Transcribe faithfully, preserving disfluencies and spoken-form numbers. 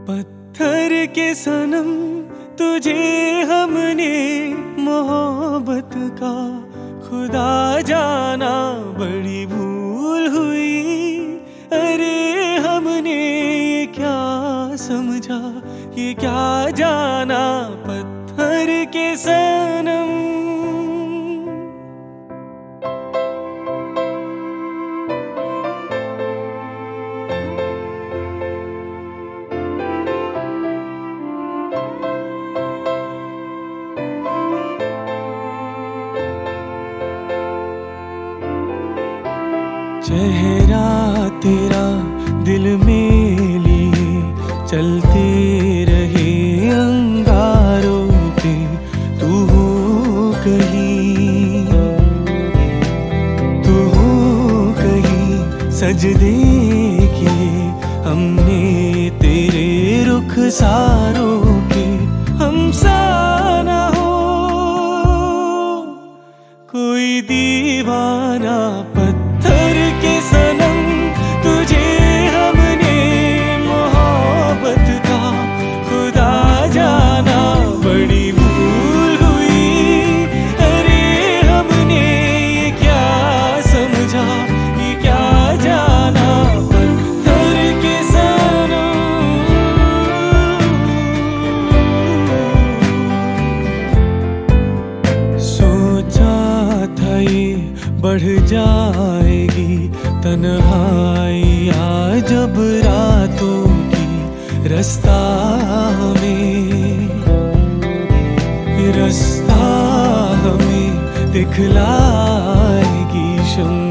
पत्थर के सनम तुझे हमने मोहब्बत का खुदा जाना, बड़ी भूल हुई। अरे हमने ये क्या समझा, ये क्या जाना, पत्थर के सनम। चेहरा तेरा दिल में लिए चलते रहे अंगारों पे, तू हो कहीं, तू हो कहीं। सजदे किए हमने तेरे रुखसारों के, हमसा ना हो कोई दीवाना। पत्थर के सनम तुझे हमने मोहब्बत का खुदा जाना, बड़ी भूल हुई। अरे हमने ये क्या समझा, ये क्या जाना, पत्थर के सनम। सोचा था ये बढ़ जाएगी तन्हाइयाँ जब रातों की रास्ता में, रास्ता हमें दिखलाएगी शम।